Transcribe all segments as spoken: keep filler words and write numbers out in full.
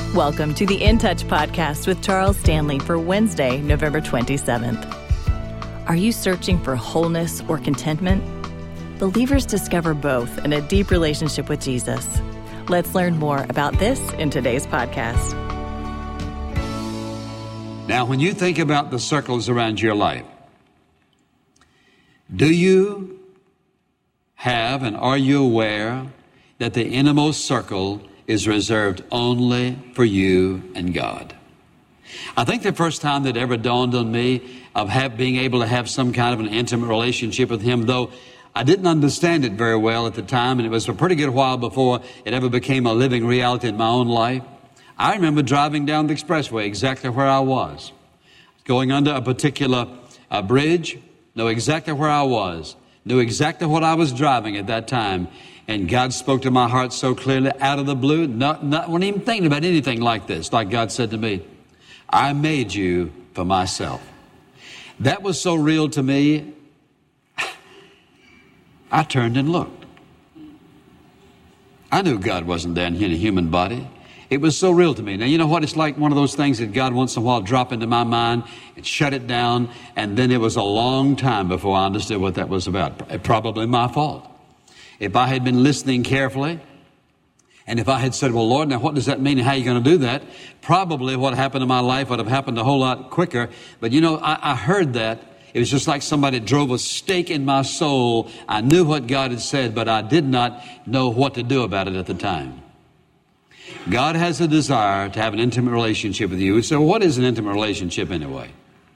Welcome to the In Touch podcast with Charles Stanley for Wednesday, November twenty-seventh. Are you searching for wholeness or contentment? Believers discover both in a deep relationship with Jesus. Let's learn more about this in today's podcast. Now, when you think about the circles around your life, do you have and are you aware that the innermost circle is reserved only for you and God? I think the first time that ever dawned on me of have, being able to have some kind of an intimate relationship with Him, though I didn't understand it very well at the time, and it was a pretty good while before it ever became a living reality in my own life. I remember driving down the expressway exactly where I was, going under a particular uh, bridge, know exactly where I was, knew exactly what I was driving at that time. And God spoke to my heart so clearly out of the blue. Not, not, wasn't even thinking about anything like this. Like God said to me, I made you for myself. That was so real to me, I turned and looked. I knew God wasn't there in a human body. It was so real to me. Now, you know what? It's like one of those things that God once in a while drop into my mind and shut it down. And then it was a long time before I understood what that was about. Probably my fault. If I had been listening carefully, and if I had said, well, Lord, now what does that mean and how are you going to do that? Probably what happened in my life would have happened a whole lot quicker. But you know, I, I heard that. It was just like somebody drove a stake in my soul. I knew what God had said, but I did not know what to do about it at the time. God has a desire to have an intimate relationship with you. So what is an intimate relationship anyway?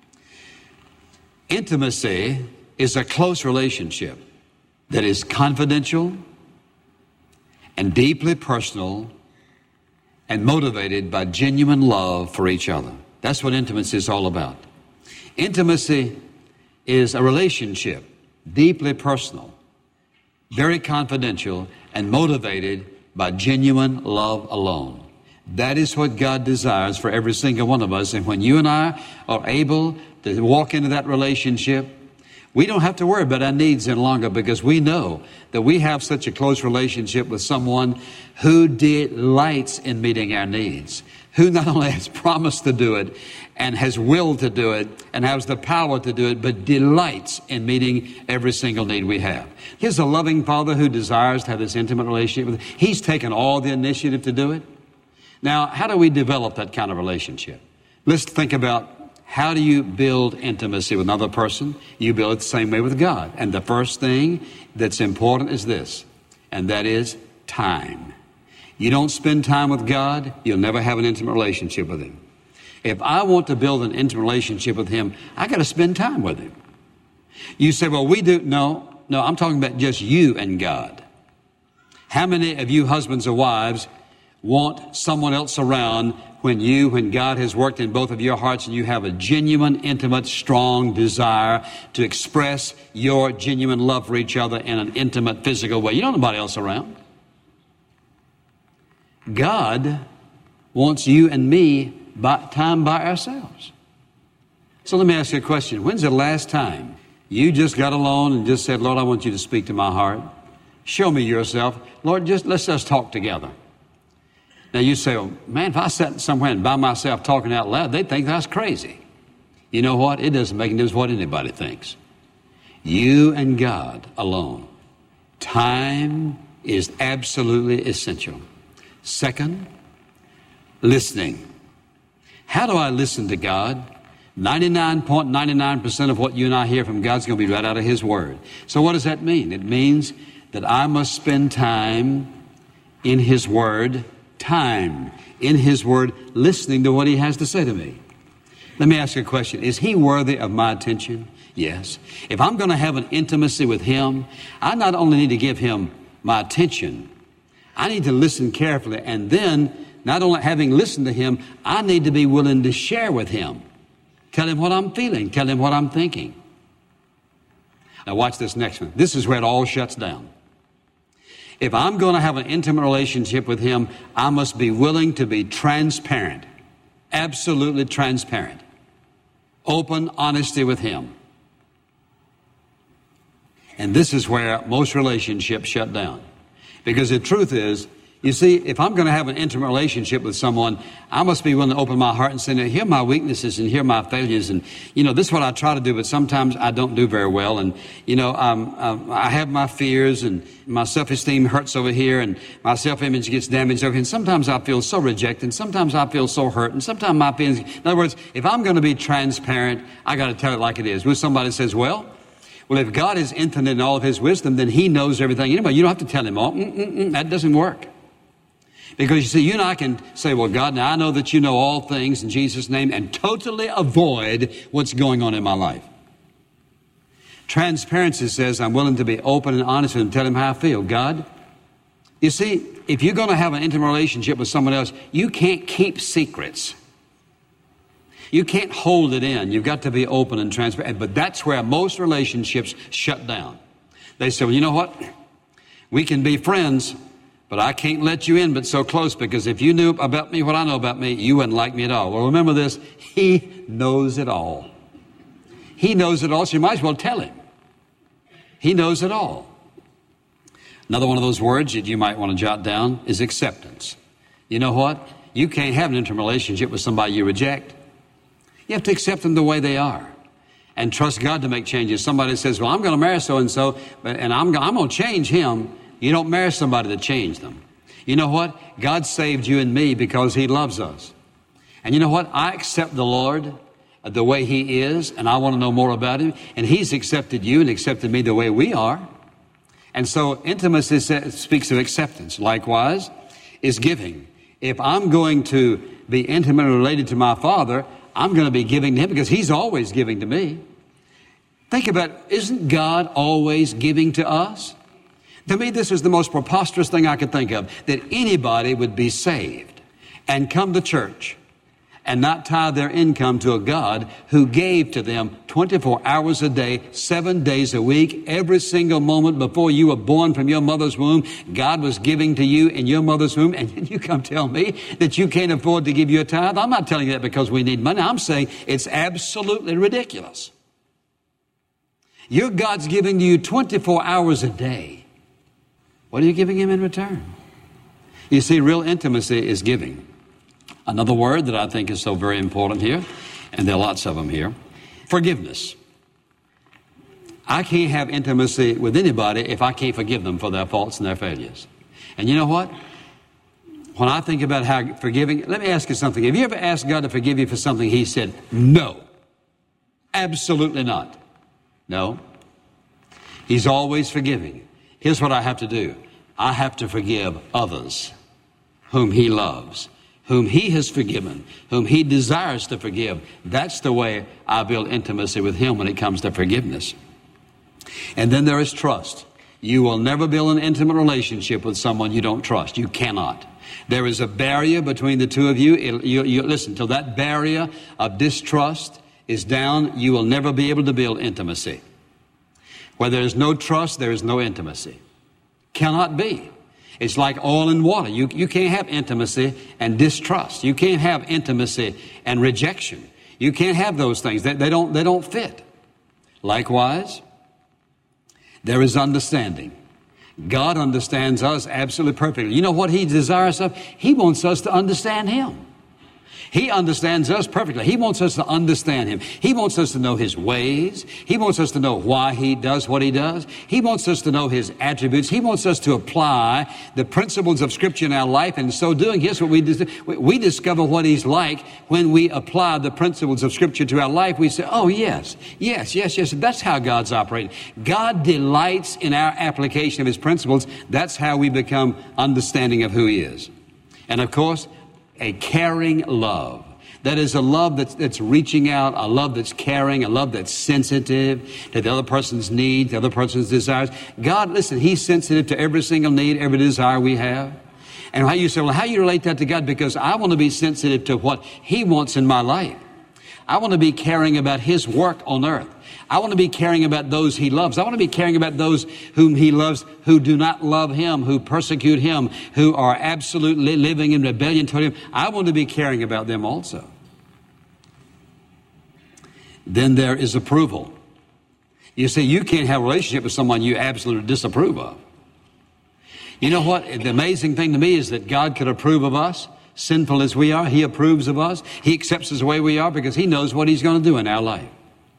Intimacy is a close relationship that is confidential and deeply personal and motivated by genuine love for each other. That's what intimacy is all about. Intimacy is a relationship, deeply personal, very confidential, and motivated by genuine love alone. That is what God desires for every single one of us. And when you and I are able to walk into that relationship, we don't have to worry about our needs any longer because we know that we have such a close relationship with someone who delights in meeting our needs, who not only has promised to do it and has willed to do it and has the power to do it, but delights in meeting every single need we have. Here's a loving Father who desires to have this intimate relationship with us. He's taken all the initiative to do it. Now, how do we develop that kind of relationship? Let's think about, how do you build intimacy with another person? You build it the same way with God. And the first thing that's important is this, and that is time. You don't spend time with God, you'll never have an intimate relationship with Him. If I want to build an intimate relationship with Him, I got to spend time with Him. You say, well, we do. No, no, I'm talking about just you and God. How many of you husbands or wives want someone else around when you, when God has worked in both of your hearts and you have a genuine, intimate, strong desire to express your genuine love for each other in an intimate, physical way? You don't want nobody else around. God wants you and me by time by ourselves. So let me ask you a question. When's the last time you just got alone and just said, Lord, I want you to speak to my heart. Show me yourself. Lord, just let's just talk together. Now you say, well, man, if I sat somewhere and by myself talking out loud, they'd think that's crazy. You know what? It doesn't make any difference what anybody thinks. You and God alone. Time is absolutely essential. Second, listening. How do I listen to God? ninety-nine point nine nine percent of what you and I hear from God is going to be right out of His Word. So what does that mean? It means that I must spend time in His Word, time in His Word, listening to what He has to say to me. Let me ask you a question. Is He worthy of my attention? Yes. If I'm going to have an intimacy with Him, I not only need to give Him my attention, I need to listen carefully. And then, not only having listened to Him, I need to be willing to share with Him. Tell Him what I'm feeling. Tell Him what I'm thinking. Now watch this next one. This is where it all shuts down. If I'm going to have an intimate relationship with Him, I must be willing to be transparent. Absolutely transparent. Open honesty with Him. And this is where most relationships shut down. Because the truth is, You see, if I'm going to have an intimate relationship with someone, I must be willing to open my heart and say, now, here are my weaknesses and here are my failures. And, you know, this is what I try to do, but sometimes I don't do very well. And, you know, um, um, I have my fears and my self-esteem hurts over here and my self-image gets damaged over here. And sometimes I feel so rejected and sometimes I feel so hurt and sometimes my feelings. In other words, if I'm going to be transparent, I got to tell it like it is. When somebody says, well, well, if God is infinite in all of his wisdom, then he knows everything. Anyway, you don't have to tell him all. Mm-mm-mm, that doesn't work. Because you see, you and I can say, well, God, now I know that you know all things in Jesus' name and totally avoid what's going on in my life. Transparency says I'm willing to be open and honest with him and tell him how I feel. God, you see, if you're going to have an intimate relationship with someone else, you can't keep secrets. You can't hold it in. You've got to be open and transparent. But that's where most relationships shut down. They say, well, you know what? We can be friends, but I can't let you in but so close, because if you knew about me what I know about me, you wouldn't like me at all. Well, remember this, he knows it all. He knows it all, so you might as well tell him. He knows it all. Another one of those words that you might want to jot down is acceptance. You know what? You can't have an intimate relationship with somebody you reject. You have to accept them the way they are and trust God to make changes. Somebody says, well, I'm going to marry so-and-so, and I'm, I'm going to change him. You don't marry somebody to change them. You know what? God saved you and me because he loves us. And you know what? I accept the Lord the way he is, and I want to know more about him. And he's accepted you and accepted me the way we are. And so intimacy speaks of acceptance. Likewise is giving. If I'm going to be intimately related to my Father, I'm going to be giving to him because he's always giving to me. Think about, isn't God always giving to us? To me, this is the most preposterous thing I could think of, that anybody would be saved and come to church and not tie their income to a God who gave to them twenty-four hours a day, seven days a week, every single moment before you were born from your mother's womb. God was giving to you in your mother's womb, and you come tell me that you can't afford to give you a tithe. I'm not telling you that because we need money. I'm saying it's absolutely ridiculous. Your God's giving to you twenty-four hours a day. What are you giving him in return? You see, real intimacy is giving. Another word that I think is so very important here, and there are lots of them here, forgiveness. I can't have intimacy with anybody if I can't forgive them for their faults and their failures. And you know what? When I think about how forgiving, let me ask you something. Have you ever asked God to forgive you for something he said, no, absolutely not? No. He's always forgiving. Here's what I have to do. I have to forgive others whom he loves, whom he has forgiven, whom he desires to forgive. That's the way I build intimacy with him when it comes to forgiveness. And then there is trust. You will never build an intimate relationship with someone you don't trust. You cannot. There is a barrier between the two of you. It, you, you listen, till that barrier of distrust is down, you will never be able to build intimacy. Where there is no trust, there is no intimacy. Cannot be. It's like oil and water. You, you can't have intimacy and distrust. You can't have intimacy and rejection. You can't have those things. They, they don't, they don't fit. Likewise, there is understanding. God understands us absolutely perfectly. You know what he desires of? He wants us to understand him. He understands us perfectly. He wants us to understand him. He wants us to know his ways. He wants us to know why he does what he does. He wants us to know his attributes. He wants us to apply the principles of Scripture in our life. And in so doing, here's what we do. We discover what he's like when we apply the principles of Scripture to our life. We say, oh, yes, yes, yes, yes. That's how God's operating. God delights in our application of his principles. That's how we become understanding of who he is. And of course, a caring love. That is a love that's, that's reaching out, a love that's caring, a love that's sensitive to the other person's needs, the other person's desires. God, listen, he's sensitive to every single need, every desire we have. And how you say, well, how you relate that to God? Because I want to be sensitive to what he wants in my life. I want to be caring about his work on earth. I want to be caring about those he loves. I want to be caring about those whom he loves who do not love him, who persecute him, who are absolutely living in rebellion toward him. I want to be caring about them also. Then there is approval. You see, you can't have a relationship with someone you absolutely disapprove of. You know what? The amazing thing to me is that God could approve of us, sinful as we are. He approves of us. He accepts us the way we are because He knows what He's going to do in our life.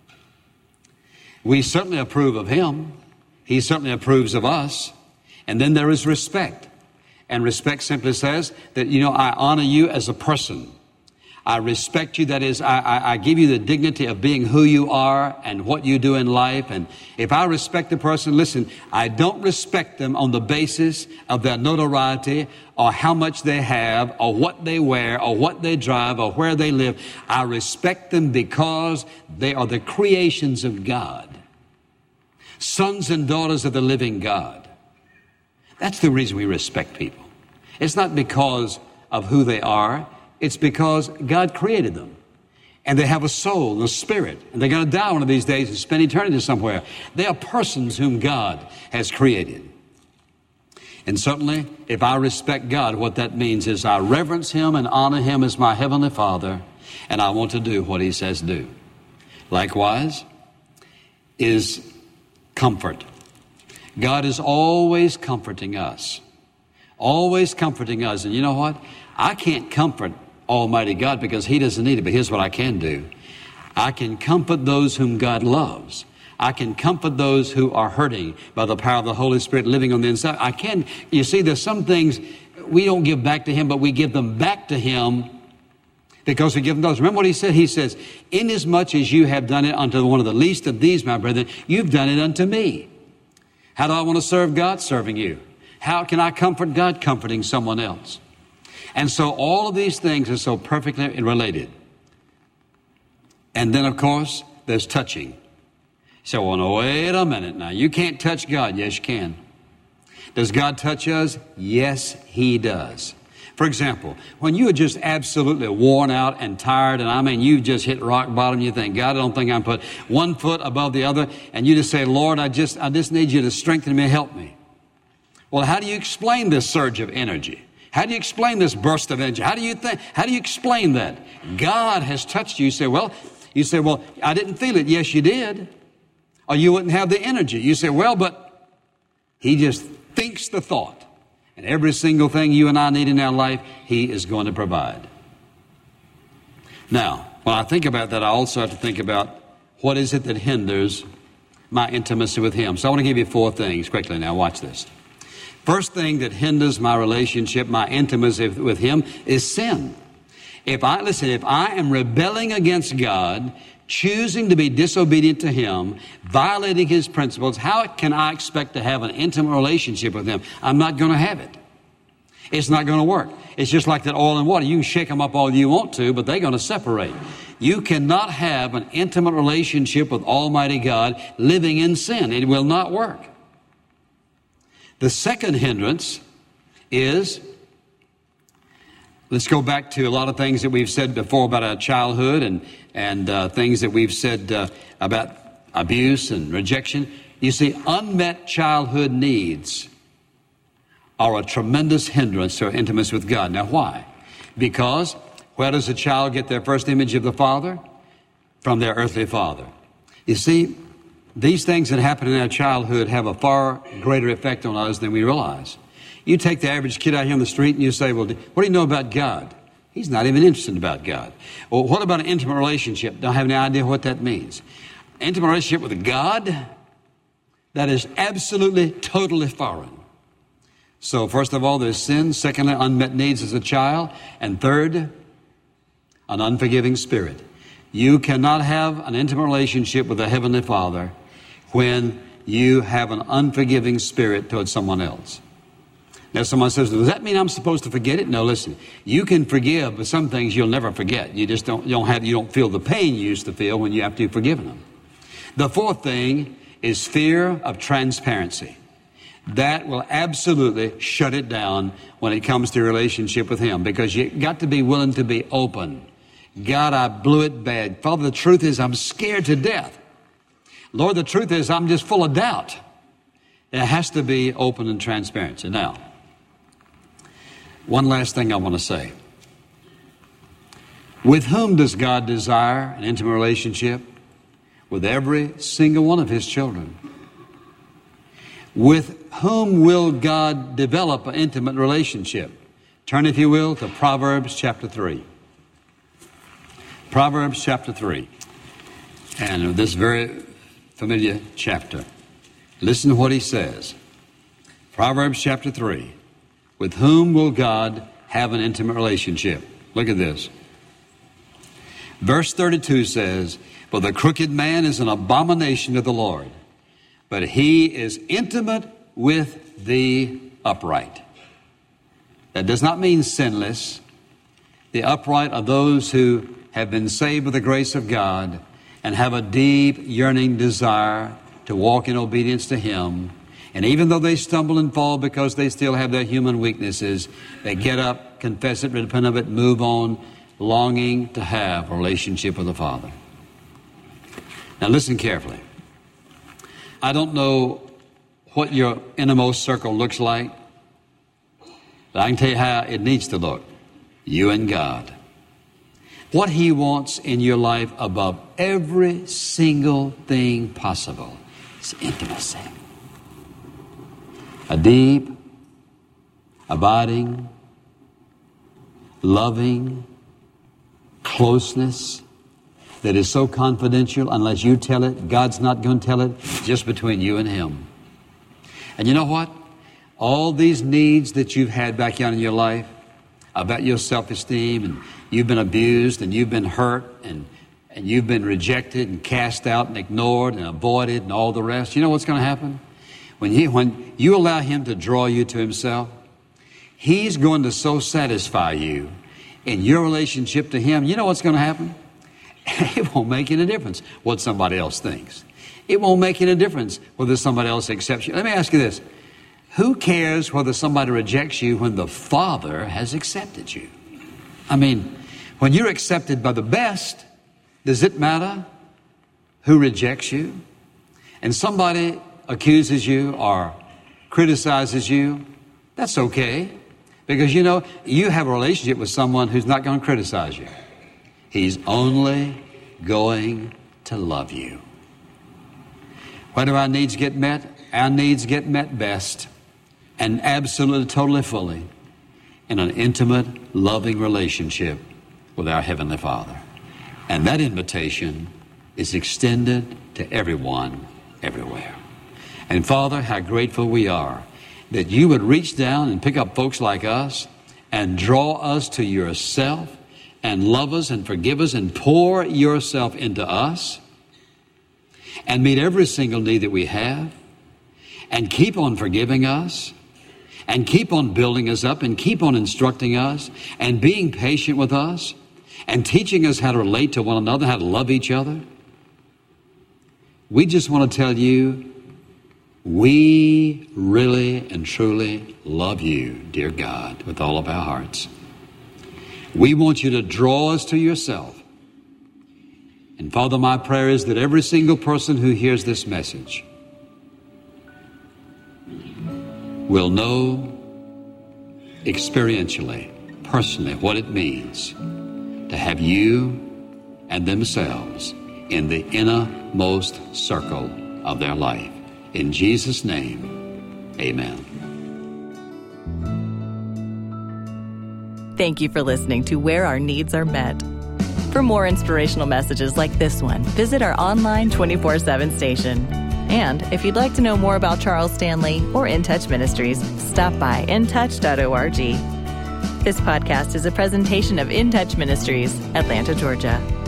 We certainly approve of Him. He certainly approves of us. And then there is respect. And respect simply says that, you know, I honor you as a person. I respect you. That is, I, I, I give you the dignity of being who you are and what you do in life. And if I respect a person, listen, I don't respect them on the basis of their notoriety or how much they have or what they wear or what they drive or where they live. I respect them because they are the creations of God, sons and daughters of the living God. That's the reason we respect people. It's not because of who they are. It's because God created them. And they have a soul and a spirit. And they're going to die one of these days and spend eternity somewhere. They are persons whom God has created. And certainly, if I respect God, what that means is I reverence Him and honor Him as my Heavenly Father. And I want to do what He says do. Likewise, is comfort. God is always comforting us. Always comforting us. And you know what? I can't comfort Almighty God because He doesn't need it. But here's what I can do. I can comfort those whom God loves. I can comfort those who are hurting by the power of the Holy Spirit living on the inside. I can. You see, there's some things we don't give back to Him, but we give them back to Him because we give them those. Remember what He said? He says, inasmuch as you have done it unto one of the least of these, my brethren, you've done it unto me. How do I want to serve God? Serving you. How can I comfort God? Comforting someone else. And so all of these things are so perfectly related. And then, of course, there's touching. So, well, no, wait a minute now. You can't touch God. Yes, you can. Does God touch us? Yes, He does. For example, when you are just absolutely worn out and tired, and I mean, you've just hit rock bottom, you think, God, I don't think I can put one foot above the other, and you just say, Lord, I just, I just need you to strengthen me, help me. Well, how do you explain this surge of energy? How do you explain this burst of energy? How do you think, how do you explain that? God has touched you. You say, well, you say, well, I didn't feel it. Yes, you did. Or you wouldn't have the energy. You say, well, but He just thinks the thought. And every single thing you and I need in our life, He is going to provide. Now, when I think about that, I also have to think about what is it that hinders my intimacy with Him. So I want to give you four things quickly now. Watch this. First thing that hinders my relationship, my intimacy with Him is sin. If I, listen, if I am rebelling against God, choosing to be disobedient to Him, violating His principles, how can I expect to have an intimate relationship with Him? I'm not going to have it. It's not going to work. It's just like that oil and water. You can shake them up all you want to, but they're going to separate. You cannot have an intimate relationship with Almighty God living in sin. It will not work. The second hindrance is, let's go back to a lot of things that we've said before about our childhood and, and uh, things that we've said uh, about abuse and rejection. You see, unmet childhood needs are a tremendous hindrance to our intimacy with God. Now, why? Because where does a child get their first image of the father? From their earthly father. You see, these things that happen in our childhood have a far greater effect on us than we realize. You take the average kid out here on the street and you say, well, what do you know about God? He's not even interested about God. Well, what about an intimate relationship? Don't have any idea what that means. Intimate relationship with God, that is absolutely, totally foreign. So first of all, there's sin. Secondly, unmet needs as a child. And third, an unforgiving spirit. You cannot have an intimate relationship with the Heavenly Father when you have an unforgiving spirit towards someone else. Now someone says, does that mean I'm supposed to forget it? No, listen, you can forgive, but some things you'll never forget. You just don't, you don't have, you don't feel the pain you used to feel when you have to forgive them. The fourth thing is fear of transparency. That will absolutely shut it down when it comes to your relationship with Him, because you got to be willing to be open. God, I blew it bad. Father, the truth is I'm scared to death. Lord, the truth is I'm just full of doubt. It has to be open and transparency. Now, one last thing I want to say. With whom does God desire an intimate relationship? With every single one of His children. With whom will God develop an intimate relationship? Turn, if you will, to Proverbs chapter three. Proverbs chapter three. And this very familiar chapter. Listen to what he says. Proverbs chapter three. With whom will God have an intimate relationship? Look at this. Verse thirty-two says, "For the crooked man is an abomination to the Lord, but he is intimate with the upright." That does not mean sinless. The upright are those who have been saved by the grace of God and have a deep yearning desire to walk in obedience to Him. And even though they stumble and fall because they still have their human weaknesses, they get up, confess it, repent of it, move on, longing to have a relationship with the Father. Now listen carefully. I don't know what your innermost circle looks like, but I can tell you how it needs to look. You and God. What He wants in your life above every single thing possible is intimacy. A deep, abiding, loving closeness that is so confidential, unless you tell it, God's not going to tell it, just between you and Him. And you know what? All these needs that you've had back out in your life, about your self-esteem, and you've been abused, and you've been hurt, and, and you've been rejected and cast out and ignored and avoided and all the rest, you know what's going to happen? When you, when you allow Him to draw you to Himself, He's going to so satisfy you in your relationship to Him. You know what's going to happen? It won't make any difference what somebody else thinks. It won't make any difference whether somebody else accepts you. Let me ask you this. Who cares whether somebody rejects you when the Father has accepted you? I mean, when you're accepted by the best, does it matter who rejects you? And somebody accuses you or criticizes you, that's okay. Because, you know, you have a relationship with someone who's not going to criticize you. He's only going to love you. Where do our needs get met? Our needs get met best and absolutely, totally, fully in an intimate, loving relationship with our Heavenly Father. And that invitation is extended to everyone, everywhere. And Father, how grateful we are that you would reach down and pick up folks like us and draw us to yourself and love us and forgive us and pour yourself into us and meet every single need that we have and keep on forgiving us and keep on building us up and keep on instructing us and being patient with us and teaching us how to relate to one another, how to love each other. We just want to tell you, we really and truly love you, dear God, with all of our hearts. We want you to draw us to yourself. And Father, my prayer is that every single person who hears this message will know experientially, personally, what it means to have you and themselves in the innermost circle of their life. In Jesus' name, amen. Thank you for listening to Where Our Needs Are Met. For more inspirational messages like this one, visit our online twenty-four seven station. And if you'd like to know more about Charles Stanley or In Touch Ministries, stop by in touch dot org. This podcast is a presentation of In Touch Ministries, Atlanta, Georgia.